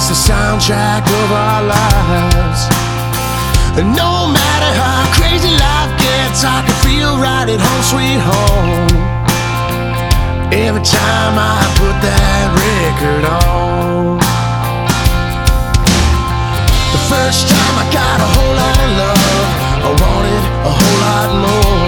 It's the soundtrack of our lives. And no matter how crazy life gets, I can feel right at home, sweet home, every time I put that record on. The first time I got a whole lot of love, I wanted a whole lot more.